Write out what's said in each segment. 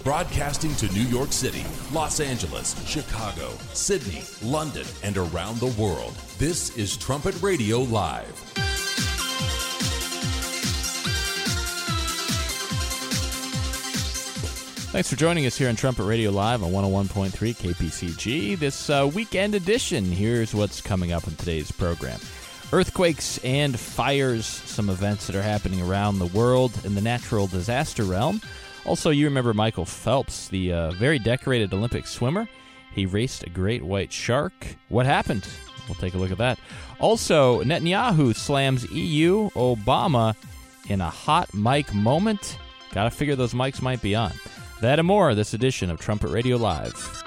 Broadcasting to New York City, Los Angeles, Chicago, Sydney, London, and around the world. This is Trumpet Radio Live. Thanks for joining us here on Trumpet Radio Live on 101.3 KPCG. This weekend edition, here's what's coming up in today's program. Earthquakes and fires, some events that are happening around the world in the natural disaster realm. Also, you remember Michael Phelps, the very decorated Olympic swimmer. He raced a great white shark. What happened? We'll take a look at that. Also, Netanyahu slams EU Obama in a hot mic moment. Gotta figure those mics might be on. That and more, this edition of Trumpet Radio Live.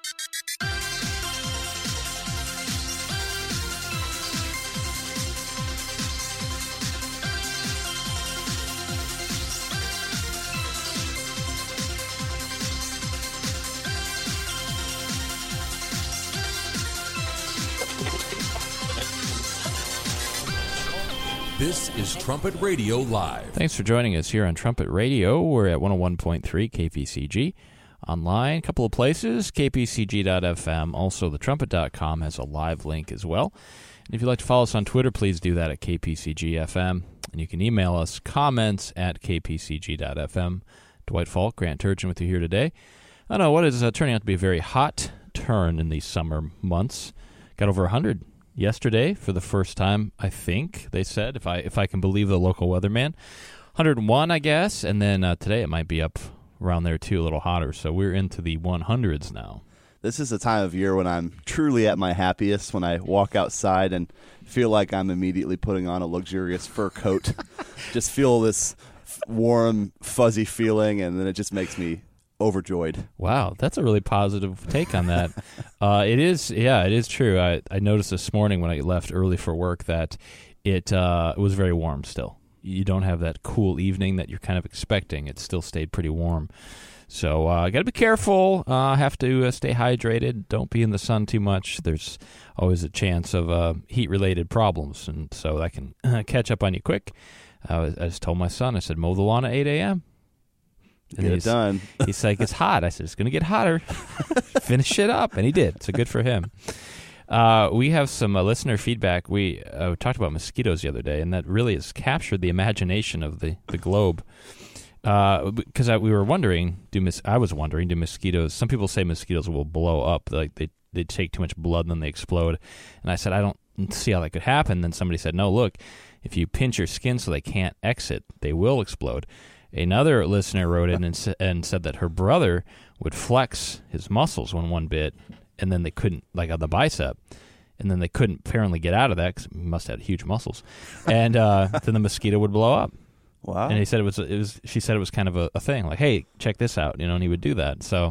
This is Trumpet Radio Live. Thanks for joining us here on Trumpet Radio. We're at 101.3 KPCG. Online, a couple of places, kpcg.fm. Also, thetrumpet.com has a live link as well. And if you'd like to follow us on Twitter, please do that at kpcgfm. And you can email us comments at kpcg.fm. Dwight Falk, Grant Turgeon with you here today. I know what is turning out to be a very hot turn in these summer months. Got over 100 yesterday for the first time, I think, they said, if I can believe the local weatherman. 101, I guess, and then today it might be up around there, too, a little hotter. So we're into the 100s now. This is the time of year when I'm truly at my happiest, when I walk outside and feel like I'm immediately putting on a luxurious fur coat. Just feel this warm, fuzzy feeling, and then it just makes me overjoyed. Wow, that's a really positive take on that. It is true. I noticed this morning when I left early for work that it was very warm still. You don't have that cool evening that you're kind of expecting. It still stayed pretty warm. So got to be careful. Have to stay hydrated. Don't be in the sun too much. There's always a chance of heat-related problems, and so that can catch up on you quick. I just told my son, I said, mow the lawn at 8 a.m., and get it done. He's like, it's hot. I said, it's going to get hotter. Finish it up. And he did. So good for him. We have some listener feedback. We talked about mosquitoes the other day, and that really has captured the imagination of the globe. Because we were wondering, I was wondering, do mosquitoes, some people say mosquitoes will blow up, like they take too much blood and then they explode. And I said, I don't see how that could happen. Then somebody said, no, look, if you pinch your skin so they can't exit, they will explode. Another listener wrote in and said that her brother would flex his muscles when one bit, and then they couldn't, like on the bicep, and then they couldn't apparently get out of that because he must have huge muscles, and then the mosquito would blow up. Wow! And he said it was. She said it was kind of a thing, like, hey, check this out, and he would do that. So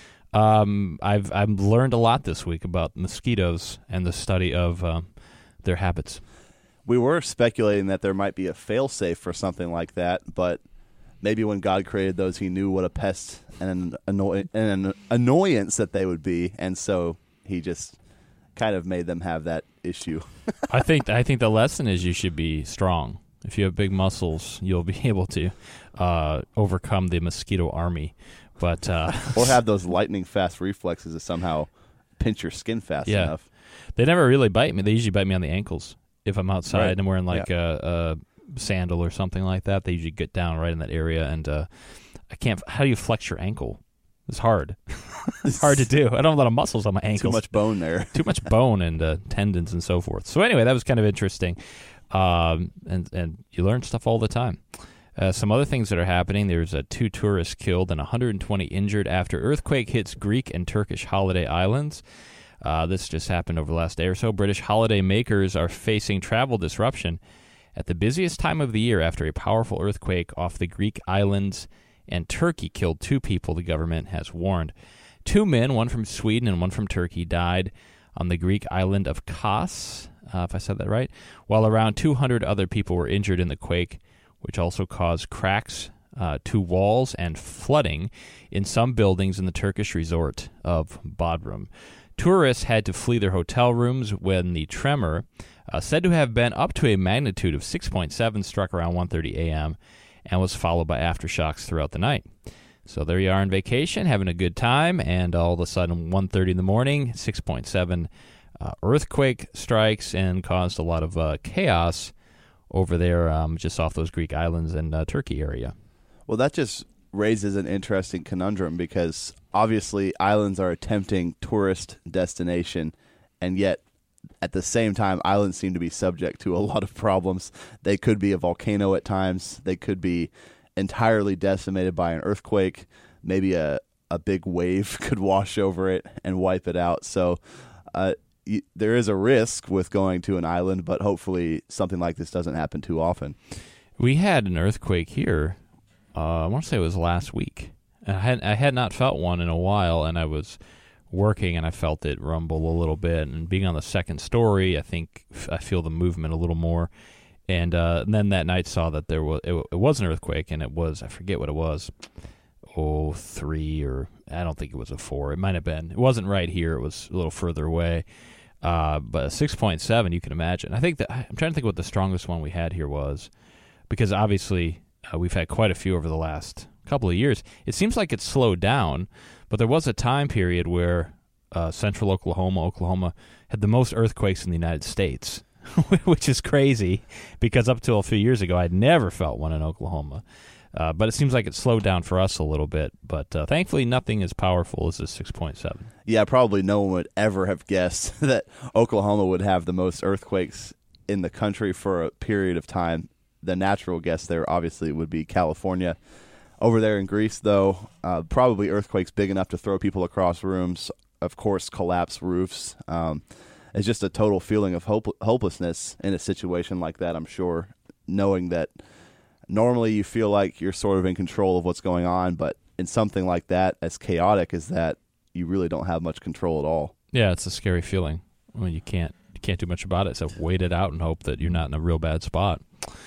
I've learned a lot this week about mosquitoes and the study of their habits. We were speculating that there might be a fail-safe for something like that, but maybe when God created those, he knew what a pest and an annoyance that they would be, and so he just kind of made them have that issue. I think the lesson is you should be strong. If you have big muscles, you'll be able to overcome the mosquito army. But or have those lightning-fast reflexes to somehow pinch your skin fast enough. They never really bite me. They usually bite me on the ankles if I'm outside and I'm wearing a sandal or something like that. They usually get down right in that area, and I can't. How do you flex your ankle? It's hard. It's hard to do. I don't have a lot of muscles on my ankles. Too much bone there. Too much bone and tendons and so forth. So anyway, that was kind of interesting, and you learn stuff all the time. Some other things that are happening: there's 2 tourists killed and 120 injured after earthquake hits Greek and Turkish holiday islands. This just happened over the last day or so. British holiday makers are facing travel disruption at the busiest time of the year after a powerful earthquake off the Greek islands and Turkey killed 2 people, the government has warned. 2 men, one from Sweden and one from Turkey, died on the Greek island of Kos, if I said that right, while around 200 other people were injured in the quake, which also caused cracks to walls and flooding in some buildings in the Turkish resort of Bodrum. Tourists had to flee their hotel rooms when the tremor, said to have been up to a magnitude of 6.7, struck around 1:30 a.m. and was followed by aftershocks throughout the night. So there you are on vacation, having a good time, and all of a sudden, 1:30 in the morning, 6.7 earthquake strikes and caused a lot of chaos over there just off those Greek islands and Turkey area. Well, that just raises an interesting conundrum because obviously islands are a tempting tourist destination, and yet at the same time, islands seem to be subject to a lot of problems. They could be a volcano at times. They could be entirely decimated by an earthquake. Maybe a big wave could wash over it and wipe it out. So there is a risk with going to an island, but hopefully something like this doesn't happen too often. We had an earthquake here. I want to say it was last week. I had not felt one in a while, and I was working and I felt it rumble a little bit. And being on the second story, I think I feel the movement a little more. And then that night saw that it was an earthquake, and it was, I forget what it was, 3, or I don't think it was a 4. It might have been. It wasn't right here. It was a little further away. But 6.7, you can imagine. I'm trying to think what the strongest one we had here was, because obviously we've had quite a few over the last couple of years. It seems like it's slowed down, but there was a time period where central Oklahoma had the most earthquakes in the United States. Which is crazy, because up till a few years ago, I'd never felt one in Oklahoma. But it seems like it slowed down for us a little bit. But thankfully, nothing as powerful as this 6.7. Yeah, probably no one would ever have guessed that Oklahoma would have the most earthquakes in the country for a period of time. The natural guess there obviously would be California. Over there in Greece, though, probably earthquakes big enough to throw people across rooms, of course, collapse roofs. It's just a total feeling of hopelessness in a situation like that, I'm sure, knowing that normally you feel like you're sort of in control of what's going on, but in something like that, as chaotic as that, you really don't have much control at all. Yeah, it's a scary feeling when you can't do much about it, so wait it out and hope that you're not in a real bad spot.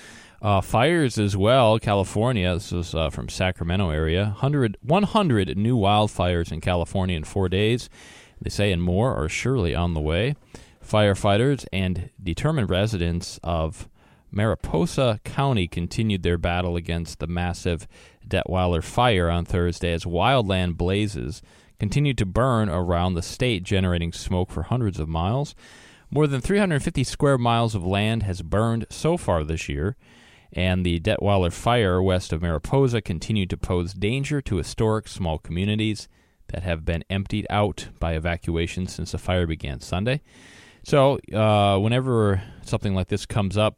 Fires as well, California. This was from Sacramento area. 100 new wildfires in California in 4 days. They say, and more are surely on the way. Firefighters and determined residents of Mariposa County continued their battle against the massive Detweiler fire on Thursday as wildland blazes continued to burn around the state, generating smoke for hundreds of miles. More than 350 square miles of land has burned so far this year, and the Detweiler fire west of Mariposa continued to pose danger to historic small communities that have been emptied out by evacuation since the fire began Sunday. So whenever something like this comes up,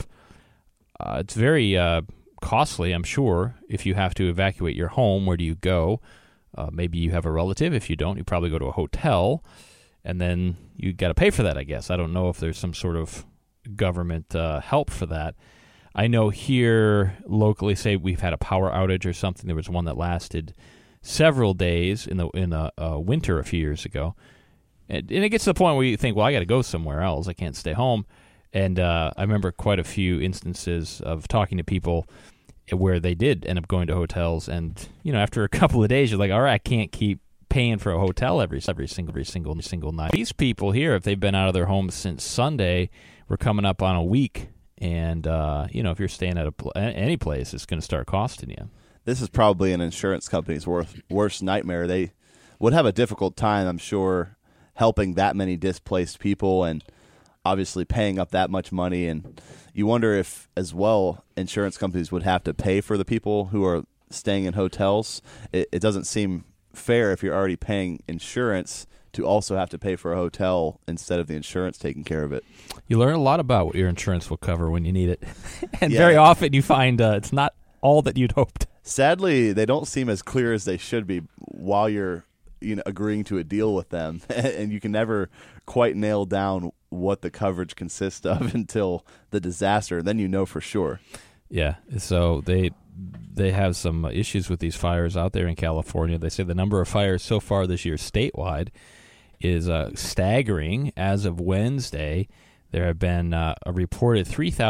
it's very costly, I'm sure. If you have to evacuate your home, where do you go? Maybe you have a relative. If you don't, you probably go to a hotel, and then you got to pay for that, I guess. I don't know if there's some sort of government help for that. I know here locally, say we've had a power outage or something. There was one that lasted several days in the winter a few years ago, and it gets to the point where you think, well, I got to go somewhere else. I can't stay home. And I remember quite a few instances of talking to people where they did end up going to hotels, and after a couple of days, you're like, all right, I can't keep paying for a hotel every single night. These people here, if they've been out of their homes since Sunday, we're coming up on a week, and if you're staying at any place, it's going to start costing you. This is probably an insurance company's worst nightmare. They would have a difficult time, I'm sure, helping that many displaced people and obviously paying up that much money. And you wonder if, as well, insurance companies would have to pay for the people who are staying in hotels. It doesn't seem fair if you're already paying insurance to also have to pay for a hotel instead of the insurance taking care of it. You learn a lot about what your insurance will cover when you need it. And very often you find it's not all that you'd hoped. Sadly, they don't seem as clear as they should be while you're agreeing to a deal with them, and you can never quite nail down what the coverage consists of until the disaster. Then you know for sure. Yeah, so they have some issues with these fires out there in California. They say the number of fires so far this year statewide is staggering. As of Wednesday, there have been a reported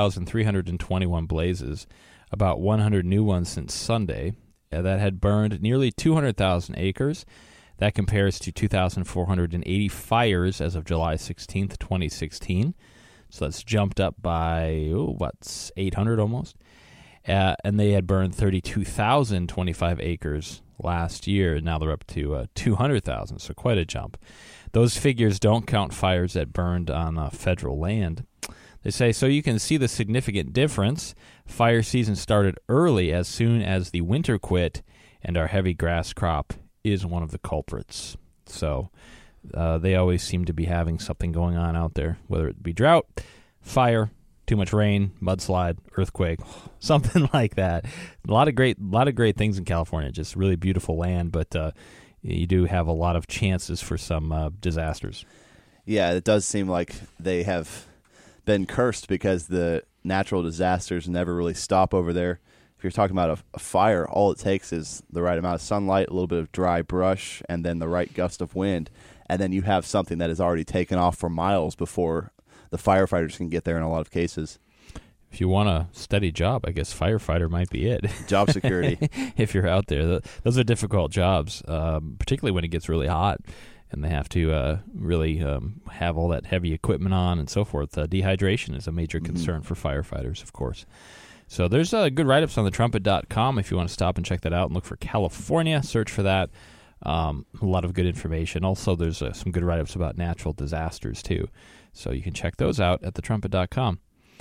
3,321 blazes, about 100 new ones since Sunday, that had burned nearly 200,000 acres. That compares to 2,480 fires as of July 16th, 2016. So that's jumped up by, 800 almost. and they had burned 32,025 acres last year, and now they're up to 200,000, so quite a jump. Those figures don't count fires that burned on federal land. They say, so you can see the significant difference. Fire season started early as soon as the winter quit, and our heavy grass crop is one of the culprits. So they always seem to be having something going on out there, whether it be drought, fire, too much rain, mudslide, earthquake, something like that. A lot of great things in California. Just really beautiful land, but you do have a lot of chances for some disasters. Yeah, it does seem like they have been cursed because the natural disasters never really stop over there. If you're talking about a fire, all it takes is the right amount of sunlight, a little bit of dry brush, and then the right gust of wind, and then you have something that is already taken off for miles before the firefighters can get there in a lot of cases. If you want a steady job, I guess firefighter might be it. Job security. If you're out there. Those are difficult jobs, particularly when it gets really hot and they have to really have all that heavy equipment on and so forth. Dehydration is a major concern for firefighters, of course. So there's good write-ups on thetrumpet.com if you want to stop and check that out and look for California. Search for that. A lot of good information. Also, there's some good write-ups about natural disasters, too. So you can check those out at thetrumpet.com.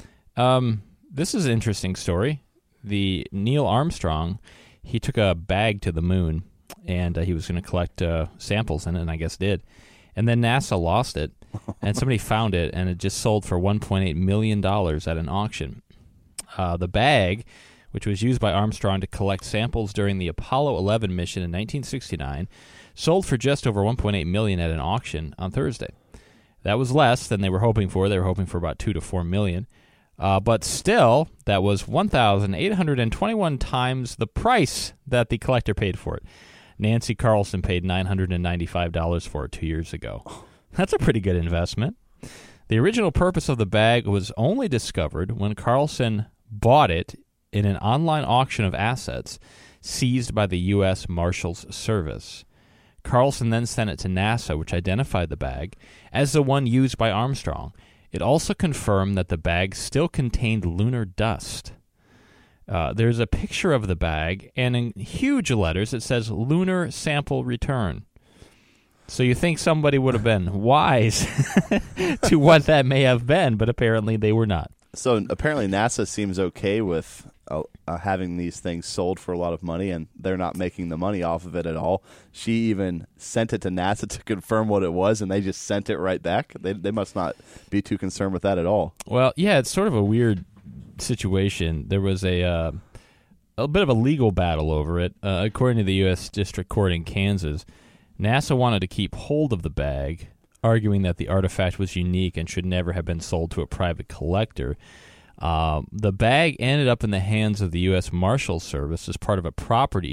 This is an interesting story. The Neil Armstrong, he took a bag to the moon, and he was going to collect samples in it, and I guess did. And then NASA lost it, and somebody found it, and it just sold for $1.8 million at an auction. The bag, which was used by Armstrong to collect samples during the Apollo 11 mission in 1969, sold for just over $1.8 million at an auction on Thursday. That was less than they were hoping for. They were hoping for about $2 to $4 million. But still, that was 1,821 times the price that the collector paid for it. Nancy Carlson paid $995 for it 2 years ago. That's a pretty good investment. The original purpose of the bag was only discovered when Carlson bought it in an online auction of assets seized by the U.S. Marshals Service. Carlson then sent it to NASA, which identified the bag as the one used by Armstrong. It also confirmed that the bag still contained lunar dust. There's a picture of the bag, and in huge letters it says lunar sample return. So you think somebody would have been wise to what that may have been, but apparently they were not. So apparently NASA seems okay with having these things sold for a lot of money, and they're not making the money off of it at all. She even sent it to NASA to confirm what it was, and they just sent it right back. They must not be too concerned with that at all. Well, yeah, it's sort of a weird situation. There was a bit of a legal battle over it. According to the U.S. District Court in Kansas, NASA wanted to keep hold of the bag, arguing that the artifact was unique and should never have been sold to a private collector. The bag ended up in the hands of the U.S. Marshals Service as part of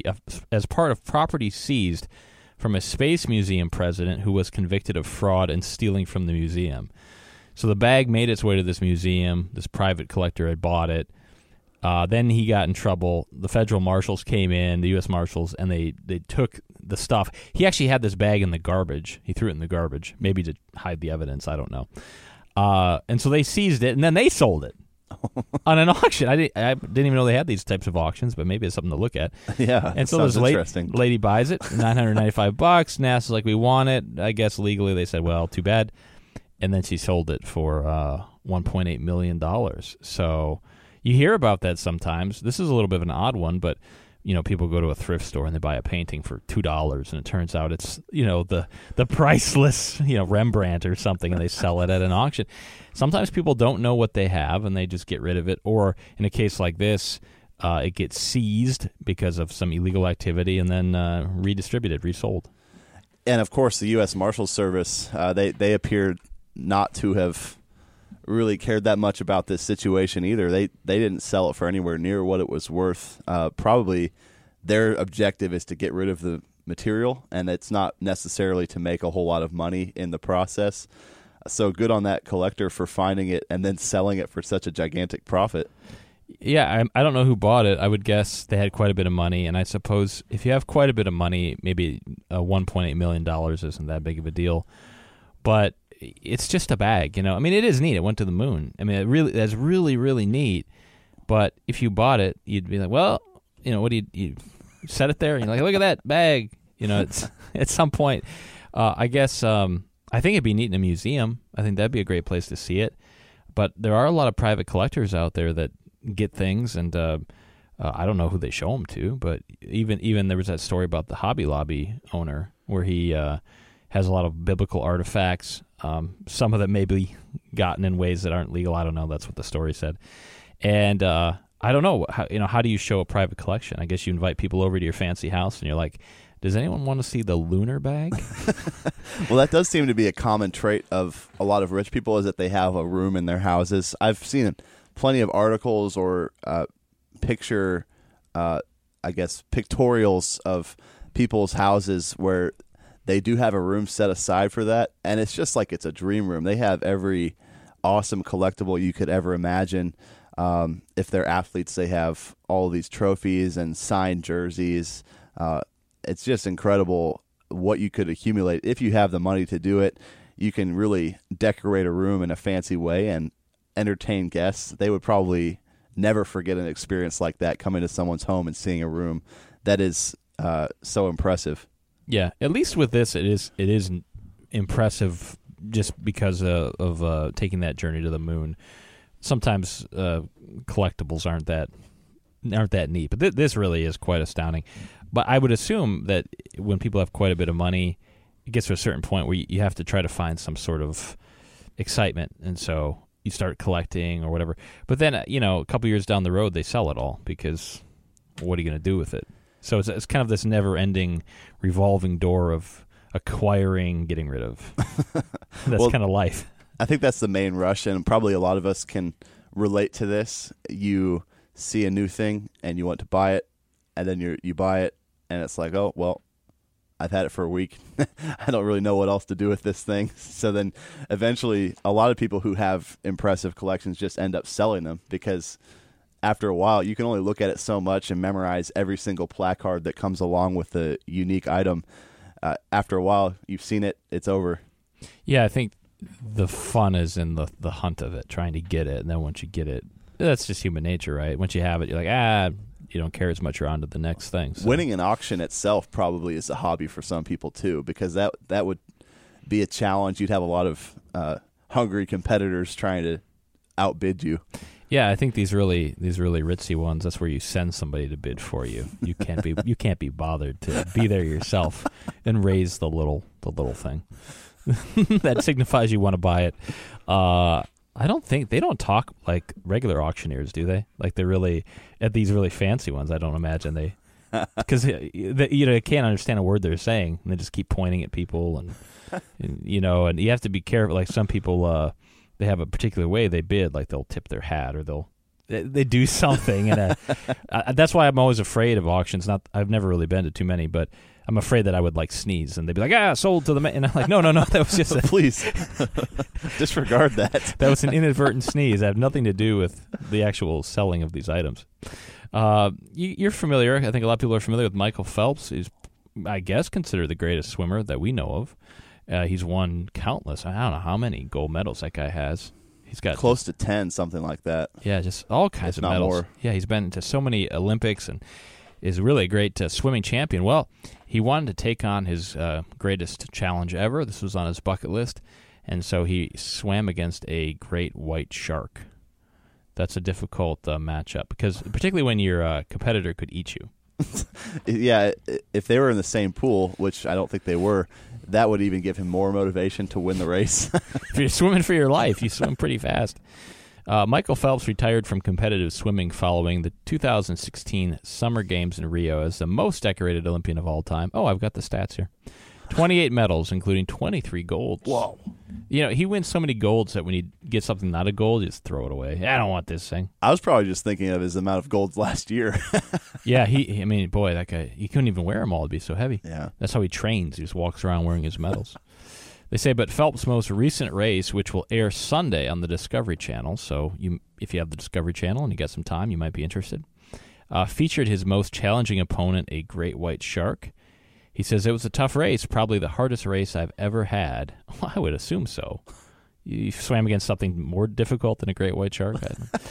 property seized from a space museum president who was convicted of fraud and stealing from the museum. So the bag made its way to this museum. This private collector had bought it. Then he got in trouble. The federal marshals came in, the U.S. Marshals, and they took the stuff. He actually had this bag in the garbage. He threw it in the garbage, maybe to hide the evidence. I don't know. And so they seized it, and then they sold it on an auction. I didn't even know they had these types of auctions, but maybe it's something to look at. Yeah, and so this lady buys it, $995. NASA's like, we want it. I guess legally they said, well, too bad. And then she sold it for $1.8 million. So you hear about that sometimes. This is a little bit of an odd one, but people go to a thrift store and they buy a painting for $2, and it turns out it's the priceless Rembrandt or something, and they sell it at an auction. Sometimes people don't know what they have and they just get rid of it, or in a case like this, it gets seized because of some illegal activity and then redistributed, resold. And of course, the U.S. Marshals Service they appeared not to have really cared that much about this situation either. They didn't sell it for anywhere near what it was worth. Probably their objective is to get rid of the material, and it's not necessarily to make a whole lot of money in the process. So good on that collector for finding it and then selling it for such a gigantic profit. Yeah, I don't know who bought it. I would guess they had quite a bit of money, and I suppose if you have quite a bit of money, maybe $1.8 million isn't that big of a deal. But it's just a bag, I mean, it is neat. It went to the moon. I mean, that's really, really neat. But if you bought it, you'd be like, well, what do you set it there? And you're like, look at that bag. It's at some point, I guess, I think it'd be neat in a museum. I think that'd be a great place to see it. But there are a lot of private collectors out there that get things, and I don't know who they show them to. But even there was that story about the Hobby Lobby owner where he has a lot of biblical artifacts. Some of them may be gotten in ways that aren't legal. I don't know. That's what the story said. And I don't know. How do you show a private collection? I guess you invite people over to your fancy house, and you're like, does anyone want to see the lunar bag? Well, that does seem to be a common trait of a lot of rich people, is that they have a room in their houses. I've seen plenty of articles or pictorials of people's houses where they do have a room set aside for that, and it's just like it's a dream room. They have every awesome collectible you could ever imagine. If they're athletes, they have all these trophies and signed jerseys. It's just incredible what you could accumulate. If you have the money to do it, you can really decorate a room in a fancy way and entertain guests. They would probably never forget an experience like that, coming to someone's home and seeing a room that is so impressive. Yeah, at least with this, it is impressive just because of taking that journey to the moon. Sometimes collectibles aren't that neat, but this really is quite astounding. But I would assume that when people have quite a bit of money, it gets to a certain point where you have to try to find some sort of excitement, and so you start collecting or whatever. But then, a couple years down the road, they sell it all because what are you going to do with it? So it's kind of this never-ending revolving door of acquiring, getting rid of. That's kind of life. I think that's the main rush, and probably a lot of us can relate to this. You see a new thing, and you want to buy it, and then you buy it, and it's like, oh, well, I've had it for a week. I don't really know what else to do with this thing. So then eventually a lot of people who have impressive collections just end up selling them, because after a while you can only look at it so much and memorize every single placard that comes along with the unique item. After a while, you've seen it, it's over. Yeah, I think the fun is in the hunt of it, trying to get it. And then once you get it, that's just human nature, right? Once you have it, you're like, you don't care as much. You're on to the next thing. So. Winning an auction itself probably is a hobby for some people too, because that would be a challenge. You'd have a lot of hungry competitors trying to outbid you. Yeah, I think these really ritzy ones, that's where you send somebody to bid for you. You can't be bothered to be there yourself and raise the little thing. That signifies you want to buy it. I don't think they don't talk like regular auctioneers, do they? Like they're really at these really fancy ones. I don't imagine they, because you can't understand a word they're saying, and they just keep pointing at people, and you have to be careful. Like some people, they have a particular way they bid, like they'll tip their hat or they do something, and that's why I'm always afraid of auctions. I've never really been to too many, but I'm afraid that I would sneeze, and they'd be like, sold to the man. And I'm like, no, that was just please disregard that. That was an inadvertent sneeze. It had nothing to do with the actual selling of these items. You're familiar. I think a lot of people are familiar with Michael Phelps. He's, I guess, considered the greatest swimmer that we know of. He's won countless. I don't know how many gold medals that guy has. He's got close to 10, something like that. Yeah, just all kinds of medals. More. Yeah, he's been to so many Olympics and is really a great swimming champion. Well, he wanted to take on his greatest challenge ever. This was on his bucket list, and so he swam against a great white shark. That's a difficult matchup, because particularly when your competitor could eat you. Yeah, if they were in the same pool, which I don't think they were, that would even give him more motivation to win the race. If you're swimming for your life, you swim pretty fast. Michael Phelps retired from competitive swimming following the 2016 Summer Games in Rio as the most decorated Olympian of all time. Oh, I've got the stats here. 28 medals, including 23 golds. Whoa. He wins so many golds that when you get something not a gold, you just throw it away. I don't want this thing. I was probably just thinking of his amount of golds last year. Yeah, that guy, he couldn't even wear them all. It'd be so heavy. Yeah. That's how he trains. He just walks around wearing his medals. They say, but Phelps' most recent race, which will air Sunday on the Discovery Channel, so if you have the Discovery Channel and you got some time, you might be interested, featured his most challenging opponent, a great white shark. He says, it was a tough race, probably the hardest race I've ever had. Well, I would assume so. You swam against something more difficult than a great white shark?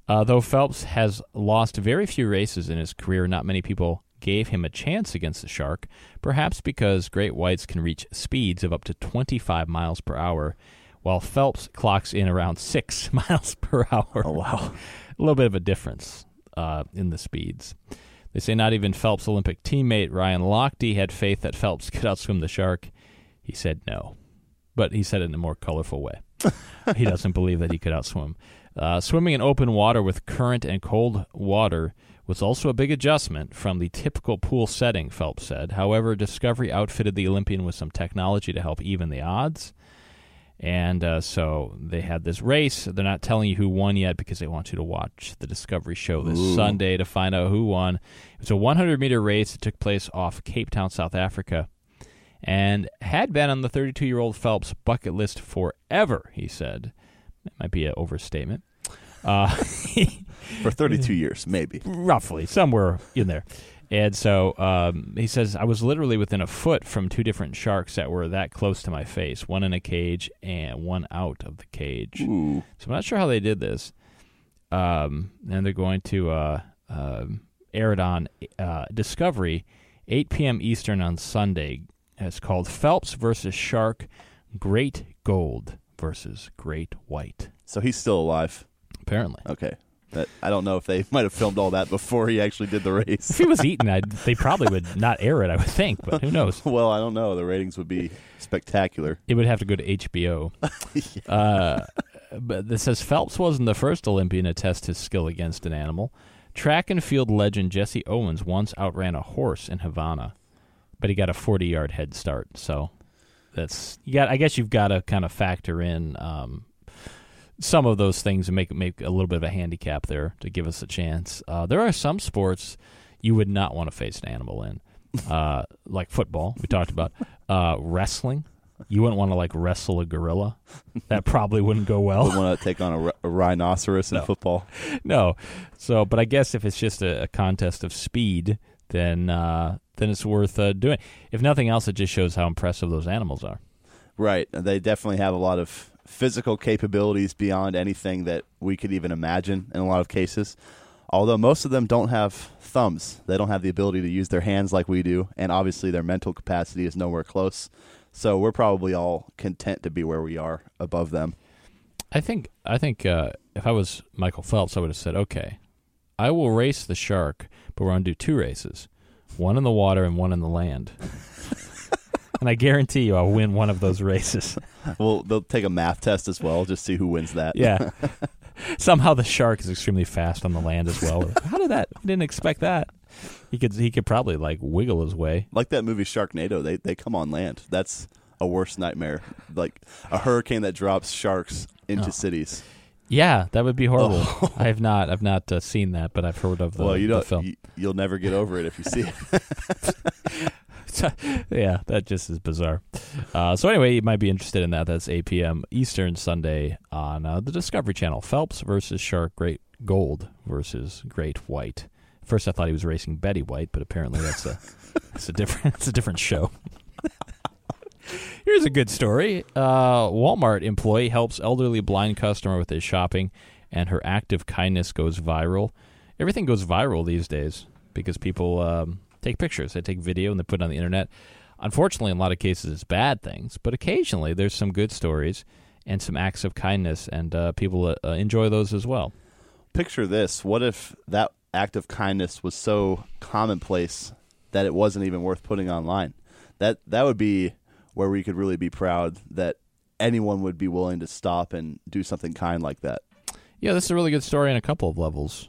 Though Phelps has lost very few races in his career, not many people gave him a chance against the shark, perhaps because great whites can reach speeds of up to 25 miles per hour, while Phelps clocks in around 6 miles per hour. Oh, wow. A little bit of a difference in the speeds. They say not even Phelps' Olympic teammate Ryan Lochte had faith that Phelps could outswim the shark. He said no, but he said it in a more colorful way. He doesn't believe that he could outswim. Swimming in open water with current and cold water was also a big adjustment from the typical pool setting, Phelps said. However, Discovery outfitted the Olympian with some technology to help even the odds. And so they had this race. They're not telling you who won yet because they want you to watch the Discovery show this Sunday to find out who won. It was a 100-meter race that took place off Cape Town, South Africa, and had been on the 32-year-old Phelps' bucket list forever, he said. That might be an overstatement. For 32 years, maybe. Roughly, somewhere in there. And so he says, I was literally within a foot from two different sharks that were that close to my face, one in a cage and one out of the cage. Ooh. So I'm not sure how they did this. And they're going to air it on Discovery, 8 p.m. Eastern on Sunday. It's called Phelps versus Shark, Great Gold versus Great White. So he's still alive? Apparently. Okay. I don't know if they might have filmed all that before he actually did the race. If he was eaten, they probably would not air it, I would think, but who knows? Well, I don't know. The ratings would be spectacular. It would have to go to HBO. But this says Phelps wasn't the first Olympian to test his skill against an animal. Track and field legend Jesse Owens once outran a horse in Havana, but he got a 40-yard head start. So I guess you've got to kind of factor in some of those things and make a little bit of a handicap there to give us a chance. There are some sports you would not want to face an animal in, like football. We talked about wrestling. You wouldn't want to wrestle a gorilla. That probably wouldn't go well. Wouldn't want to take on a rhinoceros in football. No. So, but I guess if it's just a contest of speed, then it's worth doing. If nothing else, it just shows how impressive those animals are. Right. They definitely have a lot of physical capabilities beyond anything that we could even imagine in a lot of cases. Although most of them don't have thumbs. They don't have the ability to use their hands like we do, and obviously their mental capacity is nowhere close. So we're probably all content to be where we are above them. I think if I was Michael Phelps, I would have said, okay, I will race the shark, but we're going to do two races, one in the water and one in the land. And I guarantee you I'll win one of those races. Well, they'll take a math test as well, just see who wins that. Yeah. Somehow the shark is extremely fast on the land as well. How did that? I didn't expect that. He could probably wiggle his way. Like that movie Sharknado, they come on land. That's a worse nightmare. Like a hurricane that drops sharks into cities. Yeah, that would be horrible. Oh. I've not seen that, but I've heard of the film. You'll never get over it if you see it. Yeah, that just is bizarre. So anyway, you might be interested in that. That's 8 p.m. Eastern Sunday on the Discovery Channel. Phelps versus Shark, Great Gold versus Great White. First, I thought he was racing Betty White, but apparently that's a different show. Here's a good story. Walmart employee helps elderly blind customer with his shopping, and her act of kindness goes viral. Everything goes viral these days because people take pictures, they take video, and they put it on the internet. Unfortunately, in a lot of cases, it's bad things, but occasionally there's some good stories and some acts of kindness, and people enjoy those as well. Picture this. What if that act of kindness was so commonplace that it wasn't even worth putting online? That would be where we could really be proud that anyone would be willing to stop and do something kind like that. Yeah, this is a really good story on a couple of levels.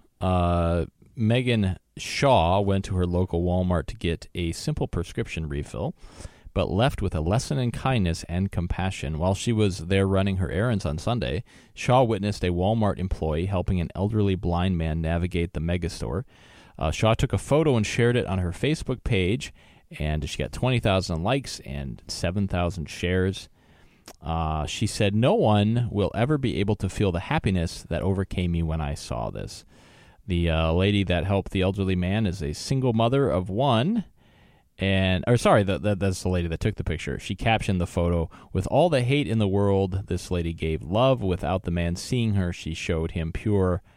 Megan Shaw went to her local Walmart to get a simple prescription refill, but left with a lesson in kindness and compassion. While she was there running her errands on Sunday, Shaw witnessed a Walmart employee helping an elderly blind man navigate the megastore. Shaw took a photo and shared it on her Facebook page, and she got 20,000 likes and 7,000 shares. She said, "No one will ever be able to feel the happiness that overcame me when I saw this." The lady that helped the elderly man is a single mother of one. That's the lady that took the picture. She captioned the photo, "With all the hate in the world, this lady gave love. Without the man seeing her, she showed him pure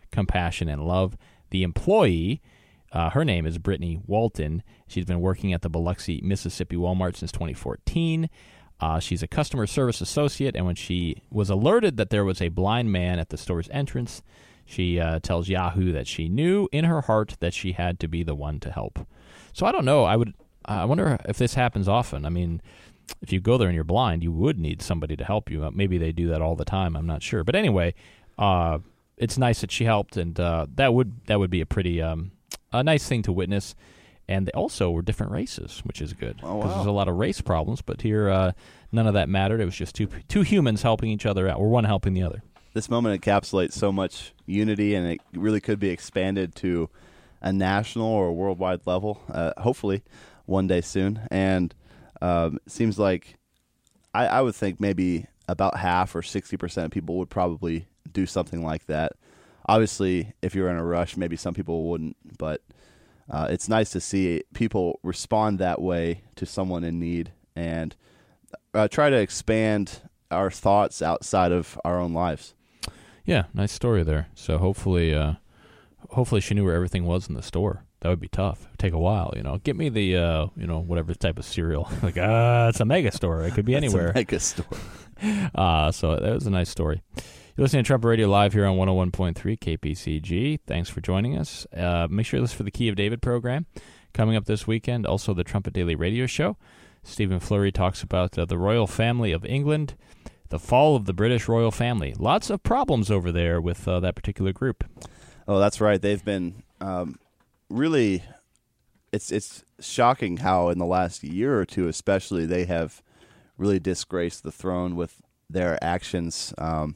compassion, and love. The employee, her name is Brittany Walton. She's been working at the Biloxi, Mississippi Walmart since 2014. She's a customer service associate, and when she was alerted that there was a blind man at the store's entrance, she tells Yahoo that she knew in her heart that she had to be the one to help. So I don't know. I wonder if this happens often. I mean, if you go there and you're blind, you would need somebody to help you. Maybe they do that all the time. I'm not sure. But anyway, it's nice that she helped, and that would be a pretty a nice thing to witness. And they also were different races, which is good. Oh, wow. Because there's a lot of race problems, but here none of that mattered. It was just two humans helping each other out, or one helping the other. This moment encapsulates so much unity, and it really could be expanded to a national or worldwide level, hopefully one day soon. And it seems like I would think maybe about half or 60% of people would probably do something like that. Obviously, if you're in a rush, maybe some people wouldn't, but it's nice to see people respond that way to someone in need and try to expand our thoughts outside of our own lives. Yeah, nice story there. So hopefully she knew where everything was in the store. That would be tough. It would take a while, Get me the, whatever type of cereal. Like, it's a mega store. It could be anywhere. It's a mega store. So that was a nice story. You're listening to Trumpet Radio Live here on 101.3 KPCG. Thanks for joining us. Make sure you listen for the Key of David program coming up this weekend. Also, the Trumpet Daily Radio Show. Stephen Fleury talks about the royal family of England, the fall of the British royal family. Lots of problems over there with that particular group. Oh, that's right. They've been really, it's shocking how in the last year or two especially they have really disgraced the throne with their actions.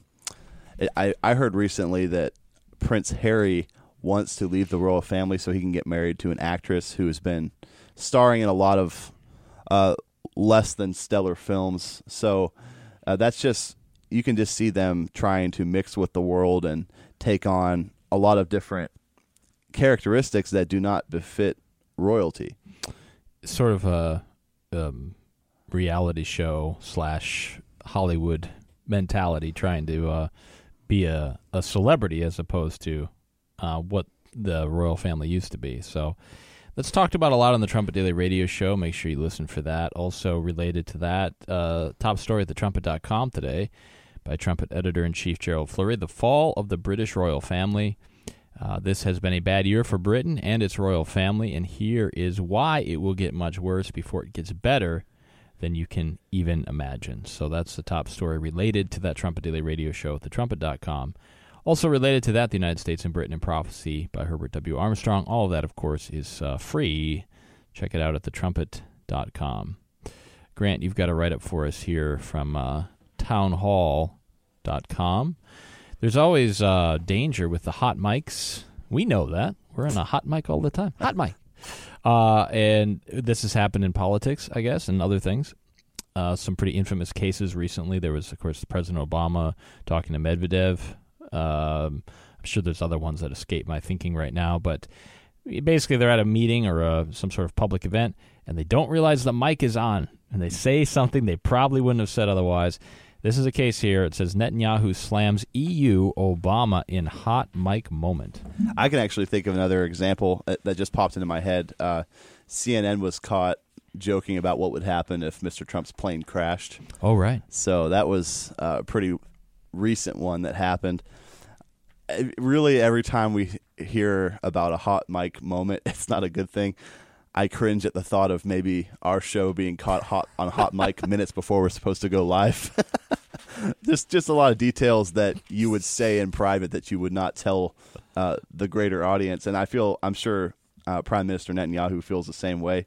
I heard recently that Prince Harry wants to leave the royal family so he can get married to an actress who has been starring in a lot of less than stellar films. So that's just, you can just see them trying to mix with the world and take on a lot of different characteristics that do not befit royalty. Sort of a reality show / Hollywood mentality, trying to be a celebrity as opposed to what the royal family used to be. So that's talked about a lot on the Trumpet Daily Radio Show. Make sure you listen for that. Also related to that, top story at thetrumpet.com today by Trumpet Editor-in-Chief Gerald Fleury, the fall of the British royal family. This has been a bad year for Britain and its royal family, and here is why it will get much worse before it gets better than you can even imagine. So that's the top story related to that Trumpet Daily Radio Show at thetrumpet.com. Also related to that, The United States and Britain in Prophecy by Herbert W. Armstrong. All of that, of course, is free. Check it out at thetrumpet.com. Grant, you've got a write-up for us here from townhall.com. There's always danger with the hot mics. We know that. We're on a hot mic all the time. Hot mic. And this has happened in politics, I guess, and other things. Some pretty infamous cases recently. There was, of course, President Obama talking to Medvedev. I'm sure there's other ones that escape my thinking right now. But basically, they're at a meeting or some sort of public event, and they don't realize the mic is on. And they say something they probably wouldn't have said otherwise. This is a case here. It says Netanyahu slams EU Obama in hot mic moment. I can actually think of another example that just popped into my head. CNN was caught joking about what would happen if Mr. Trump's plane crashed. Oh, right. So that was a pretty recent one that happened. Really, every time we hear about a hot mic moment, it's not a good thing. I cringe at the thought of maybe our show being caught hot on hot mic minutes before we're supposed to go live. Just a lot of details that you would say in private that you would not tell the greater audience. And I'm sure Prime Minister Netanyahu feels the same way.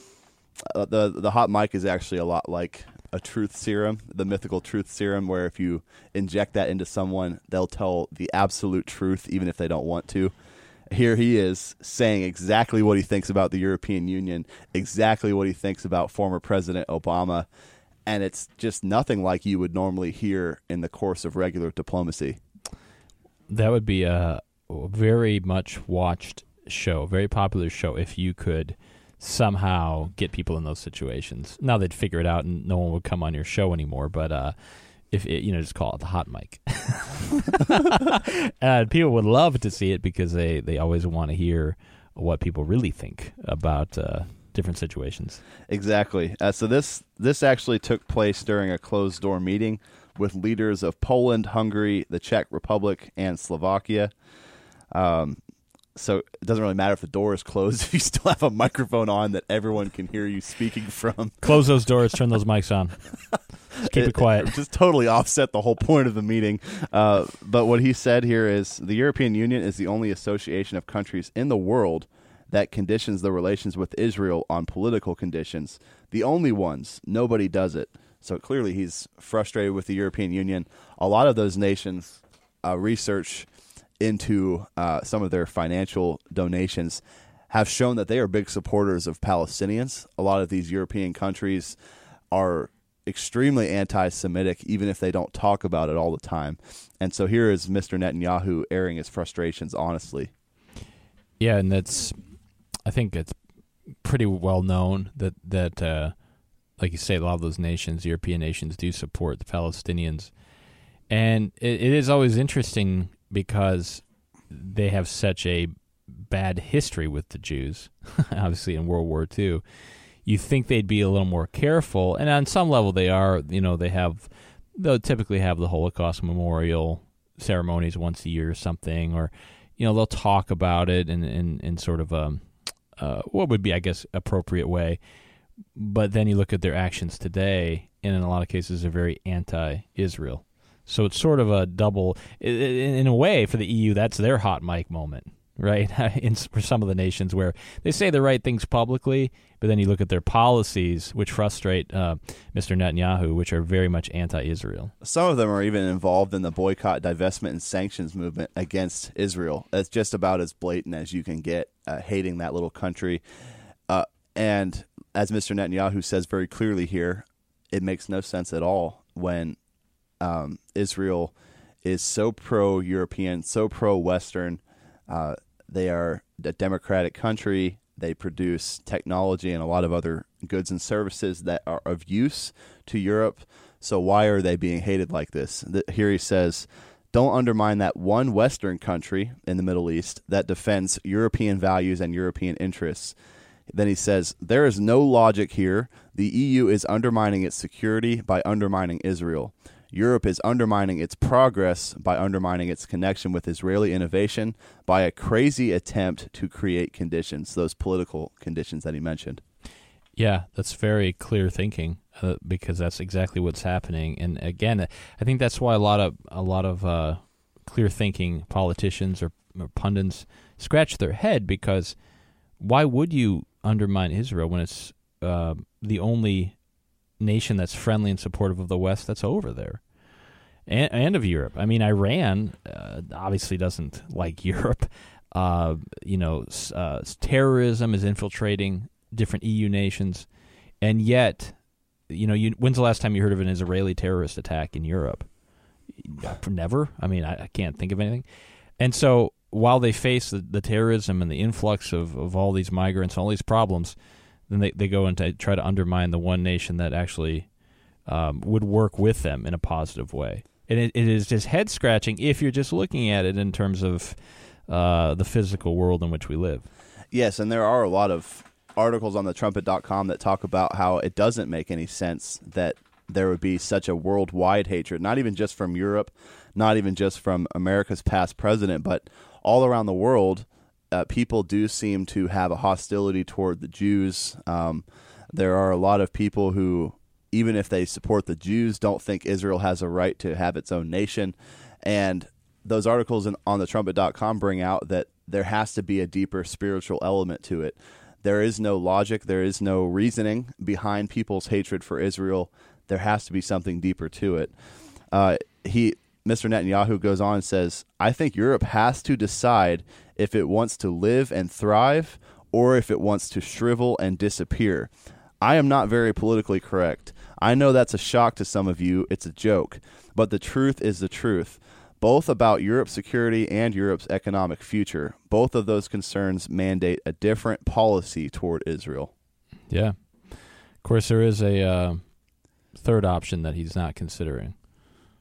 The hot mic is actually a lot like a truth serum, the mythical truth serum, where if you inject that into someone, they'll tell the absolute truth even if they don't want to. Here he is saying exactly what he thinks about the European Union, exactly what he thinks about former President Obama, and it's just nothing like you would normally hear in the course of regular diplomacy. That would be a very much watched show, very popular show, if you could somehow get people in those situations. Now they'd figure it out and no one would come on your show anymore, but if it, just call it the hot mic. And people would love to see it because they always want to hear what people really think about different situations. Exactly. So this actually took place during a closed-door meeting with leaders of Poland, Hungary, the Czech Republic, and Slovakia. So it doesn't really matter if the door is closed if you still have a microphone on that everyone can hear you speaking from. Close those doors, turn those mics on. Just keep it quiet. Just totally offset the whole point of the meeting. But what he said here is the European Union is the only association of countries in the world that conditions the relations with Israel on political conditions. The only ones. Nobody does it. So clearly he's frustrated with the European Union. A lot of those nations research into some of their financial donations have shown that they are big supporters of Palestinians. A lot of these European countries are extremely anti-Semitic, even if they don't talk about it all the time. And so here is Mr. Netanyahu airing his frustrations honestly. Yeah, and I think it's pretty well known that like you say, a lot of those nations, European nations, do support the Palestinians. And it is always interesting because they have such a bad history with the Jews, obviously in World War II. You think they'd be a little more careful, and on some level they are. They'll typically have the Holocaust memorial ceremonies once a year or something, or they'll talk about it in sort of what would be, I guess, appropriate way. But then you look at their actions today, and in a lot of cases they're very anti-Israel. So it's sort of a double, in a way, for the EU, that's their hot mic moment, right? For some of the nations where they say the right things publicly, but then you look at their policies, which frustrate Mr. Netanyahu, which are very much anti-Israel. Some of them are even involved in the boycott, divestment, and sanctions movement against Israel. It's just about as blatant as you can get, hating that little country. And as Mr. Netanyahu says very clearly here, it makes no sense at all when Israel is so pro-European, so pro-Western. They are a democratic country. They produce technology and a lot of other goods and services that are of use to Europe. So why are they being hated like this? Here he says, don't undermine that one Western country in the Middle East that defends European values and European interests. Then he says, there is no logic here. The EU is undermining its security by undermining Israel. Europe is undermining its progress by undermining its connection with Israeli innovation by a crazy attempt to create conditions, those political conditions that he mentioned. Yeah, that's very clear thinking because that's exactly what's happening. And again, I think that's why a lot of clear thinking politicians or pundits scratch their head, because why would you undermine Israel when it's the only nation that's friendly and supportive of the West that's over there and of Europe? I mean, Iran obviously doesn't like Europe. Terrorism is infiltrating different EU nations, and yet, when's the last time you heard of an Israeli terrorist attack in Europe? Never. I mean, I can't think of anything. And so while they face the terrorism and the influx of all these migrants, all these problems, then they go and try to undermine the one nation that actually would work with them in a positive way. And it is just head-scratching if you're just looking at it in terms of the physical world in which we live. Yes, and there are a lot of articles on thetrumpet.com that talk about how it doesn't make any sense that there would be such a worldwide hatred, not even just from Europe, not even just from America's past president, but all around the world. People do seem to have a hostility toward the Jews. There are a lot of people who, even if they support the Jews, don't think Israel has a right to have its own nation. And those articles on thetrumpet.com bring out that there has to be a deeper spiritual element to it. There is no logic. There is no reasoning behind people's hatred for Israel. There has to be something deeper to it. Mr. Netanyahu goes on and says, I think Europe has to decide if it wants to live and thrive or if it wants to shrivel and disappear. I am not very politically correct. I know that's a shock to some of you. It's a joke. But the truth is the truth, both about Europe's security and Europe's economic future. Both of those concerns mandate a different policy toward Israel. Yeah. Of course, there is a third option that he's not considering.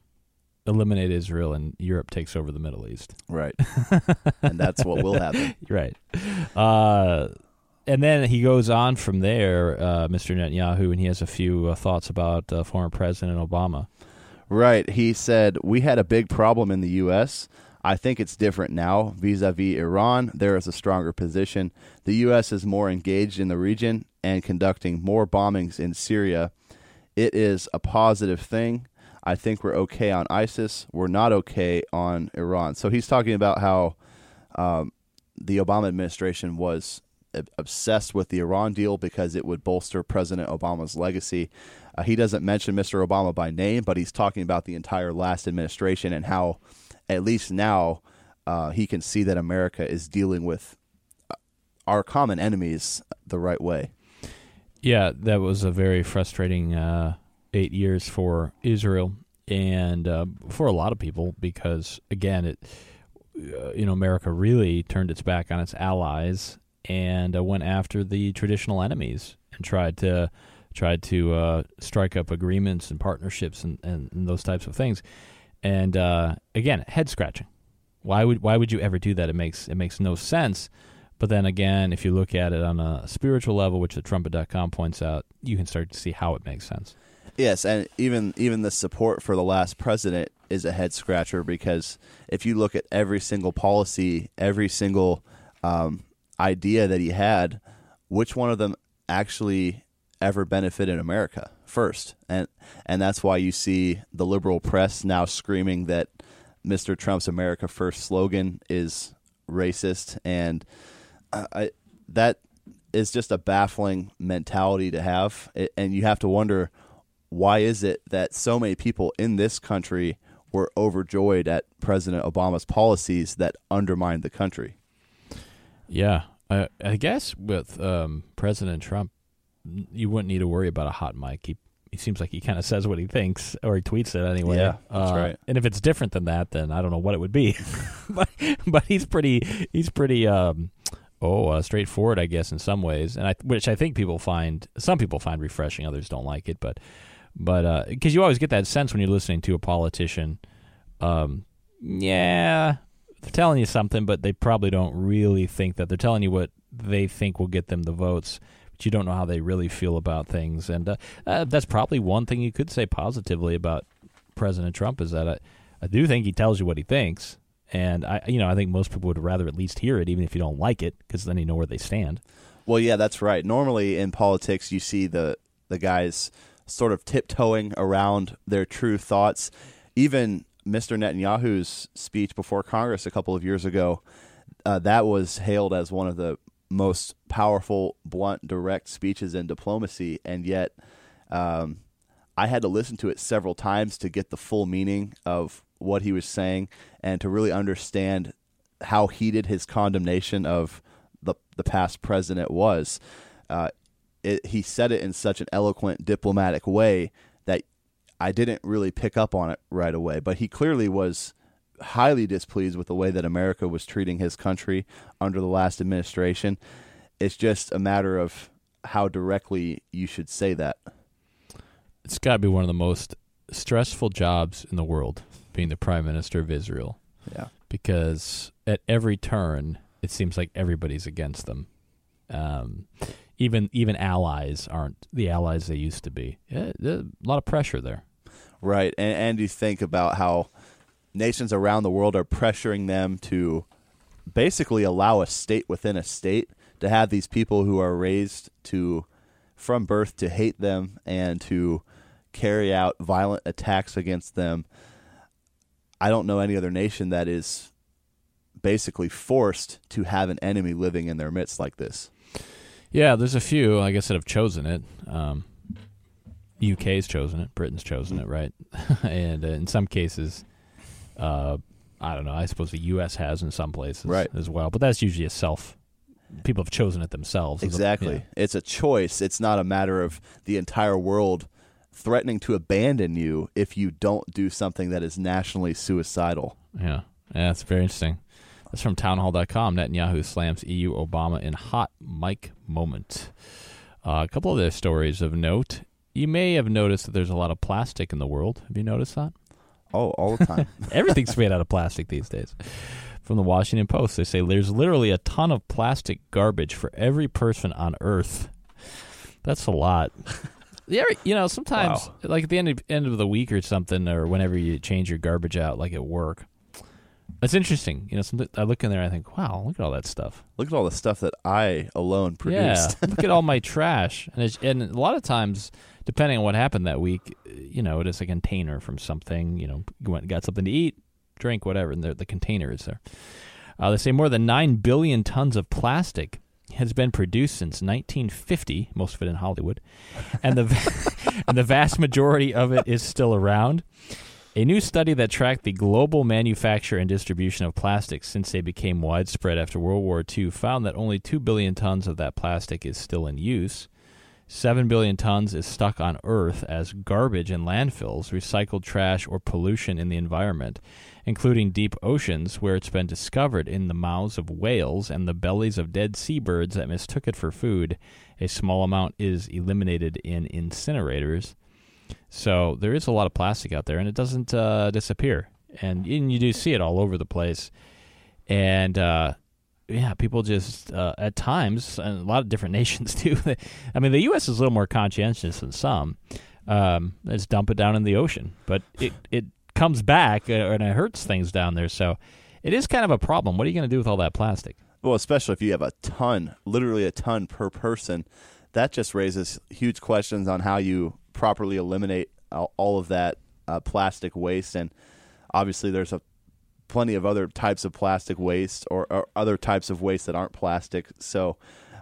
eliminate Israel and Europe takes over the Middle East. Right. And that's what will happen. Right. And then he goes on from there, Mr. Netanyahu, and he has a few thoughts about former President Obama. Right. He said, "We had a big problem in the U.S. I think it's different now. Vis-a-vis Iran, there is a stronger position. The U.S. is more engaged in the region and conducting more bombings in Syria. It is a positive thing. I think we're okay on ISIS. We're not okay on Iran." So he's talking about how the Obama administration was obsessed with the Iran deal because it would bolster President Obama's legacy. He doesn't mention Mr. Obama by name, but he's talking about the entire last administration and how, at least now, he can see that America is dealing with our common enemies the right way. Yeah, that was a very frustrating 8 years for Israel and for a lot of people because, again, America really turned its back on its allies and went after the traditional enemies and tried to strike up agreements and partnerships and those types of things. And again, head scratching. Why would you ever do that? It makes no sense. But then again, if you look at it on a spiritual level, which the Trumpet.com points out, you can start to see how it makes sense. Yes, and even the support for the last president is a head scratcher because if you look at every single policy, every single idea that he had, which one of them actually ever benefited America first? And that's why you see the liberal press now screaming that Mr. Trump's America First slogan is racist, and that is just a baffling mentality to have. And you have to wonder, why is it that so many people in this country were overjoyed at President Obama's policies that undermined the country? Yeah, I guess with President Trump, you wouldn't need to worry about a hot mic. He seems like he kind of says what he thinks, or he tweets it anyway. Yeah, that's right. And if it's different than that, then I don't know what it would be. but he's pretty straightforward, I guess, in some ways, and which I think some people find refreshing. Others don't like it, but because you always get that sense when you're listening to a politician. Yeah, they're telling you something, but they probably don't really think that. They're telling you what they think will get them the votes, but you don't know how they really feel about things. And that's probably one thing you could say positively about President Trump is that I do think he tells you what he thinks. And I think most people would rather at least hear it, even if you don't like it, because then you know where they stand. Well, yeah, that's right. Normally in politics, you see the guys sort of tiptoeing around their true thoughts. Even Mr. Netanyahu's speech before Congress a couple of years ago, that was hailed as one of the most powerful, blunt, direct speeches in diplomacy, and yet I had to listen to it several times to get the full meaning of what he was saying and to really understand how heated his condemnation of the past president was. He said it in such an eloquent, diplomatic way that I didn't really pick up on it right away, but he clearly was highly displeased with the way that America was treating his country under the last administration. It's just a matter of how directly you should say that. It's got to be one of the most stressful jobs in the world, being the Prime Minister of Israel. Yeah. Because at every turn, it seems like everybody's against them. Even allies aren't the allies they used to be. Yeah, there's a lot of pressure there. Right, and you think about how nations around the world are pressuring them to basically allow a state within a state to have these people who are raised from birth to hate them and to carry out violent attacks against them. I don't know any other nation that is basically forced to have an enemy living in their midst like this. Yeah, there's a few, I guess, that have chosen it. UK's chosen it. Britain's chosen it, right? And in some cases, I don't know, I suppose the US has in some places as well. But that's usually people have chosen it themselves. Exactly. It's a choice. It's not a matter of the entire world threatening to abandon you if you don't do something that is nationally suicidal. Yeah, that's very interesting. That's from townhall.com. Netanyahu slams EU Obama in hot mic moment. A couple of other stories of note. You may have noticed that there's a lot of plastic in the world. Have you noticed that? Oh, all the time. Everything's made out of plastic these days. From the Washington Post, they say there's literally a ton of plastic garbage for every person on Earth. That's a lot. Yeah, sometimes, Wow. like at the end of the week or something, or whenever you change your garbage out, like at work, it's interesting. I look in there and I think, wow, look at all that stuff. Look at all the stuff that I alone produced. Yeah, look at all my trash. And a lot of times, depending on what happened that week, it is a container from something. You went and got something to eat, drink, whatever, and the container is there. They say more than 9 billion tons of plastic has been produced since 1950, most of it in Hollywood, and the vast majority of it is still around. A new study that tracked the global manufacture and distribution of plastics since they became widespread after World War II found that only 2 billion tons of that plastic is still in use. 7 billion tons is stuck on Earth as garbage in landfills, recycled trash, or pollution in the environment, including deep oceans where it's been discovered in the mouths of whales and the bellies of dead seabirds that mistook it for food. A small amount is eliminated in incinerators. So there is a lot of plastic out there, and it doesn't disappear. And you do see it all over the place. And people just, at times, and a lot of different nations too. I mean, the U.S. is a little more conscientious than some. Let's dump it down in the ocean. But it comes back, and it hurts things down there. So it is kind of a problem. What are you going to do with all that plastic? Well, especially if you have a ton, literally a ton per person, that just raises huge questions on how you properly eliminate all of that plastic waste. And obviously there's plenty of other types of plastic waste or other types of waste that aren't plastic. So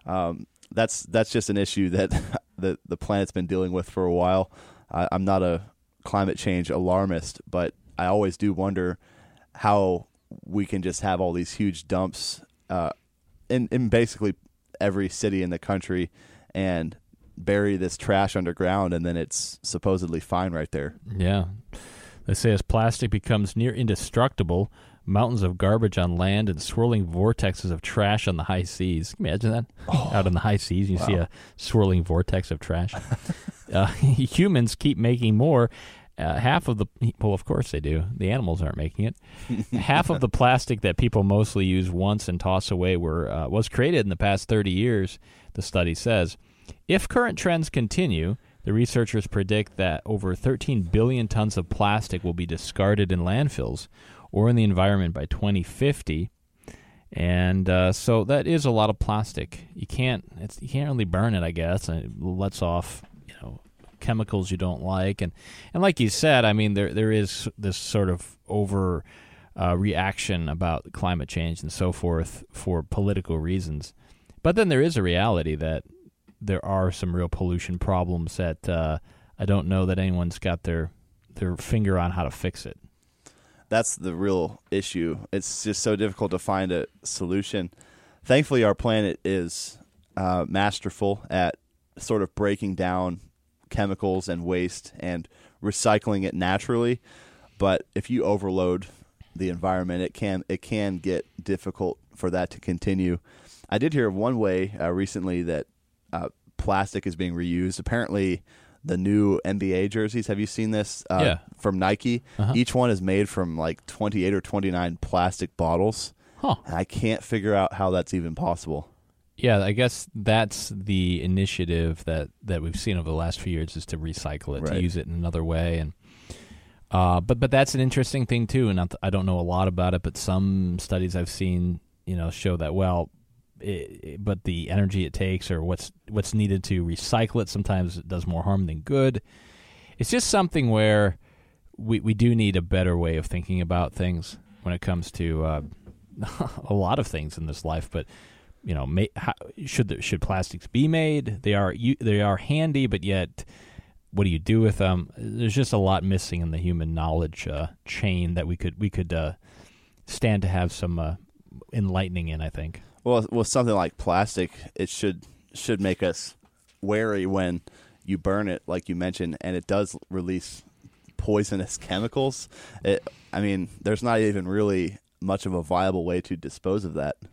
that's just an issue that the planet's been dealing with for a while. I'm not a climate change alarmist, but I always do wonder how we can just have all these huge dumps in basically every city in the country and bury this trash underground, and then it's supposedly fine right there. Yeah. They say as plastic becomes near indestructible, mountains of garbage on land and swirling vortexes of trash on the high seas. Can you imagine that? Out in the high seas, you see a swirling vortex of trash. Humans keep making more. Half of of course they do. The animals aren't making it. Half of the plastic that people mostly use once and toss away was created in the past 30 years, the study says. If current trends continue, the researchers predict that over 13 billion tons of plastic will be discarded in landfills or in the environment by 2050. And so that is a lot of plastic. You can't really burn it, I guess. And it lets off, chemicals you don't like. And like you said, I mean, there is this sort of over reaction about climate change and so forth for political reasons. But then there is a reality that there are some real pollution problems that I don't know that anyone's got their finger on how to fix it. That's the real issue. It's just so difficult to find a solution. Thankfully, our planet is masterful at sort of breaking down chemicals and waste and recycling it naturally. But if you overload the environment, it can get difficult for that to continue. I did hear of one way recently that plastic is being reused. Apparently, the new NBA jerseys, have you seen this? Yeah. From Nike. Uh-huh. Each one is made from like 28 or 29 plastic bottles. Huh. And I can't figure out how that's even possible. Yeah, I guess that's the initiative that we've seen over the last few years is to recycle it, Right. to use it in another way. And but that's an interesting thing too. And I don't know a lot about it, but some studies I've seen, show that but the energy it takes or what's needed to recycle it sometimes it does more harm than good. It's just something where we do need a better way of thinking about things when it comes to a lot of things in this life. But should plastics be made? They are handy, but yet what do you do with them? There's just a lot missing in the human knowledge chain that we could stand to have some enlightening in, I think. Well, with something like plastic, it should make us wary when you burn it, like you mentioned, and it does release poisonous chemicals. There's not even really much of a viable way to dispose of that.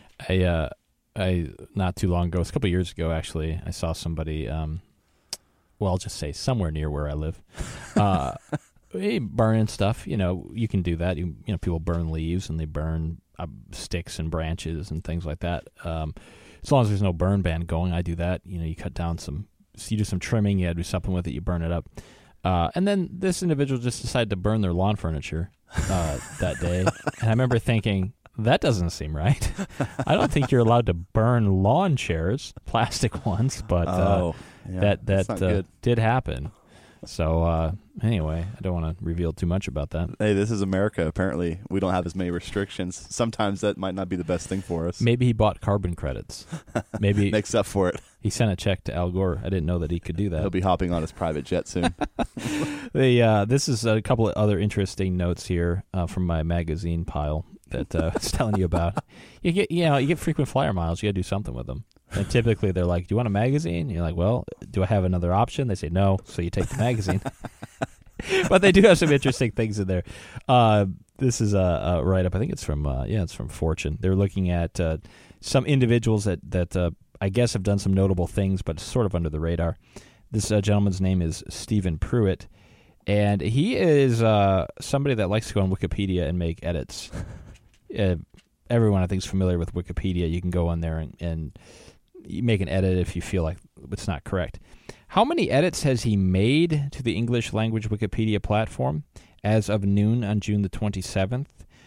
I not too long ago, a couple of years ago, actually, I saw somebody. I'll just say somewhere near where I live, burning stuff. You can do that. People burn leaves and they burn sticks and branches and things like that. As long as there's no burn ban going, I do that. You cut down you do some trimming, you do something with it, you burn it up. And then this individual just decided to burn their lawn furniture that day. And I remember thinking, that doesn't seem right. I don't think you're allowed to burn lawn chairs, plastic ones, but that did happen. So anyway, I don't want to reveal too much about that. Hey, this is America. Apparently, we don't have as many restrictions. Sometimes that might not be the best thing for us. Maybe he bought carbon credits. Maybe makes up for it. He sent a check to Al Gore. I didn't know that he could do that. He'll be hopping on his private jet soon. This is a couple of other interesting notes here from my magazine pile that I was telling you about. You get frequent flyer miles. You got to do something with them. And typically they're like, do you want a magazine? And you're like, well, do I have another option? They say no, so you take the magazine. But they do have some interesting things in there. This is a write-up. I think it's from Fortune. They're looking at some individuals that I guess have done some notable things, but sort of under the radar. This gentleman's name is Stephen Pruitt, and he is somebody that likes to go on Wikipedia and make edits. Everyone, I think, is familiar with Wikipedia. You can go on there and you make an edit if you feel like it's not correct. How many edits has he made to the English language Wikipedia platform as of noon on June the 27th?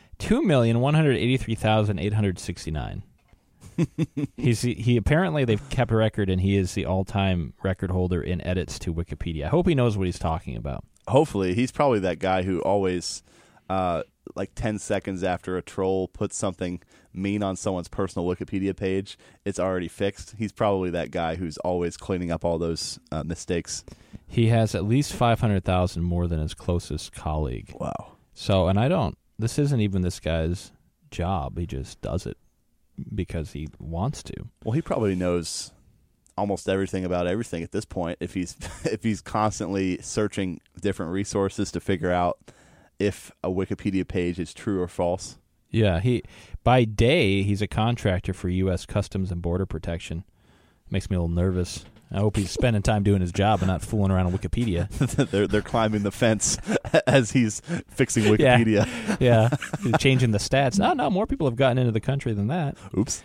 2,183,869. He apparently they've kept a record, and he is the all-time record holder in edits to Wikipedia. I hope he knows what he's talking about. Hopefully. He's probably that guy who always, 10 seconds after a troll puts something mean on someone's personal Wikipedia page, it's already fixed. He's probably that guy who's always cleaning up all those mistakes. He has at least 500,000 more than his closest colleague. Wow. So, this isn't even this guy's job. He just does it because he wants to. Well, he probably knows almost everything about everything at this point if he's constantly searching different resources to figure out if a Wikipedia page is true or false. Yeah, by day he's a contractor for U.S. Customs and Border Protection. Makes me a little nervous. I hope he's spending time doing his job and not fooling around on Wikipedia. They're climbing the fence as he's fixing Wikipedia. Yeah. He's changing the stats. No, more people have gotten into the country than that. Oops.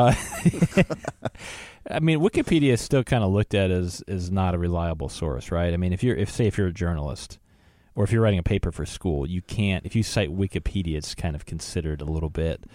Wikipedia is still kind of looked at as not a reliable source, right? I mean, if you're a journalist or if you're writing a paper for school, you can't. If you cite Wikipedia, it's kind of considered a little bit,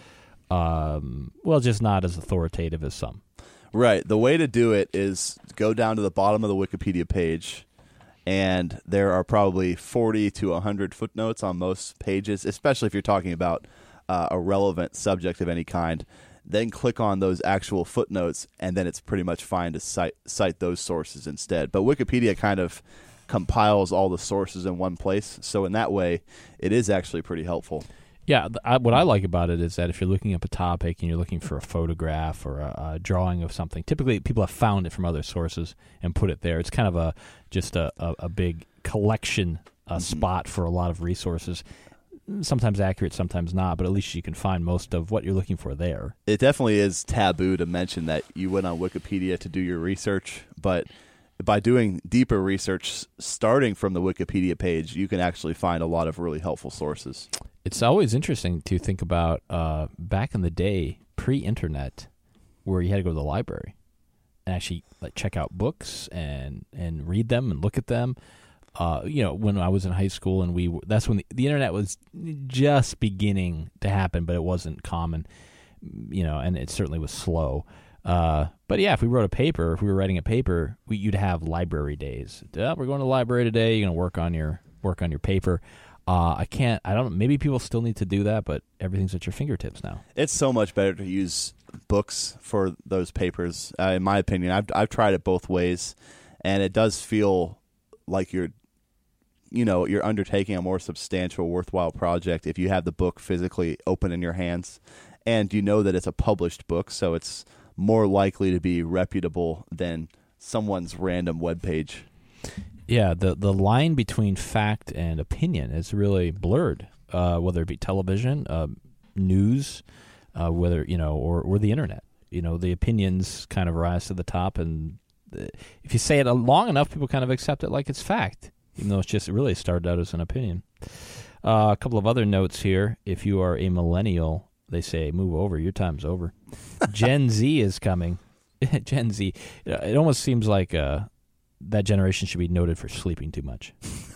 just not as authoritative as some. Right. The way to do it is go down to the bottom of the Wikipedia page, and there are probably 40 to 100 footnotes on most pages, especially if you're talking about a relevant subject of any kind. Then click on those actual footnotes, and then it's pretty much fine to cite those sources instead. But Wikipedia kind of compiles all the sources in one place, so in that way, it is actually pretty helpful. Yeah, what I like about it is that if you're looking up a topic and you're looking for a photograph or a drawing of something, typically people have found it from other sources and put it there. It's kind of a big collection spot for a lot of resources. Sometimes accurate, sometimes not, but at least you can find most of what you're looking for there. It definitely is taboo to mention that you went on Wikipedia to do your research, but by doing deeper research, starting from the Wikipedia page, you can actually find a lot of really helpful sources. It's always interesting to think about back in the day, pre-internet, where you had to go to the library and actually check out books and read them and look at them. When I was in high school, and that's when the internet was just beginning to happen, but it wasn't common, and it certainly was slow. But yeah, if we wrote a paper, if we were writing a paper, you'd have library days. We're going to the library today. You're going to work on your paper. Maybe people still need to do that, but everything's at your fingertips now. It's so much better to use books for those papers, in my opinion. I've tried it both ways, and it does feel like you're undertaking a more substantial, worthwhile project if you have the book physically open in your hands, and you know that it's a published book, so it's more likely to be reputable than someone's random webpage. Yeah, the line between fact and opinion is really blurred, whether it be television, news, whether or the internet. The opinions kind of rise to the top, and if you say it long enough, people kind of accept it like it's fact. even though it really started out as an opinion. A couple of other notes here. If you are a millennial, they say, move over. Your time's over. Gen Z is coming. Gen Z. It almost seems like that generation should be noted for sleeping too much.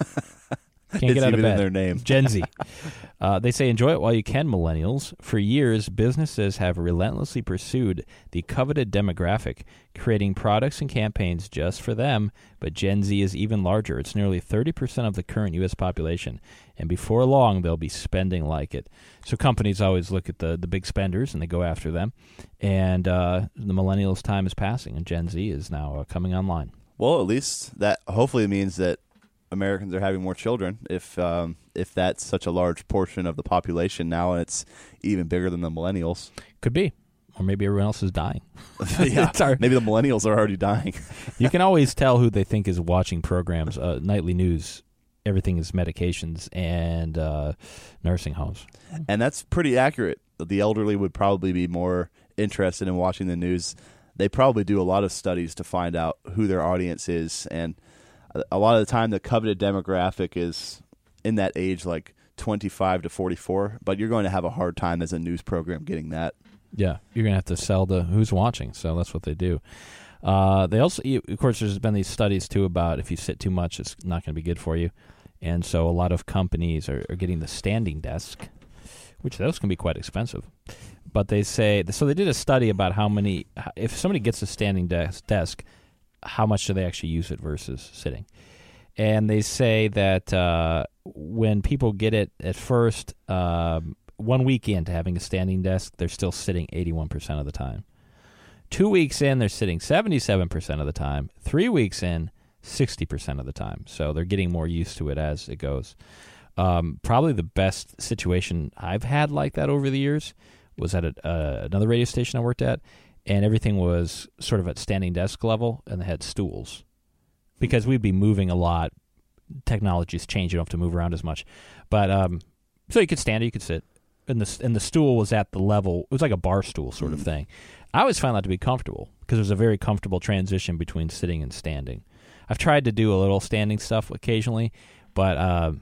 Can't get out of bed. In their name. Gen Z. They say, enjoy it while you can, millennials. For years, businesses have relentlessly pursued the coveted demographic, creating products and campaigns just for them, but Gen Z is even larger. It's nearly 30% of the current U.S. population, and before long, they'll be spending like it. So companies always look at the big spenders, and they go after them, and the millennials' time is passing, and Gen Z is now coming online. Well, at least that hopefully means that Americans are having more children, if that's such a large portion of the population now, and it's even bigger than the millennials. Could be. Or maybe everyone else is dying. Yeah, maybe the millennials are already dying. You can always tell who they think is watching programs. Nightly news, everything is medications and nursing homes. And that's pretty accurate. The elderly would probably be more interested in watching the news. They probably do a lot of studies to find out who their audience is, and a lot of the time the coveted demographic is in that age, like 25 to 44, but you're going to have a hard time as a news program getting that. Yeah, you're going to have to sell to who's watching, so that's what they do. They also, of course, there's been these studies, too, about if you sit too much, it's not going to be good for you. And so a lot of companies are getting the standing desk, which those can be quite expensive. But they say, so they did a study about if somebody gets a standing desk, how much do they actually use it versus sitting? And they say that when people get it at first, 1 week into having a standing desk, they're still sitting 81% of the time. 2 weeks in, they're sitting 77% of the time. 3 weeks in, 60% of the time. So they're getting more used to it as it goes. Probably the best situation I've had like that over the years was at another radio station I worked at, and everything was sort of at standing desk level, and they had stools. Because we'd be moving a lot. Technology's changed. You don't have to move around as much. But so you could stand or you could sit. And the stool was at the level. It was like a bar stool sort of thing. I always found that to be comfortable because it was a very comfortable transition between sitting and standing. I've tried to do a little standing stuff occasionally, but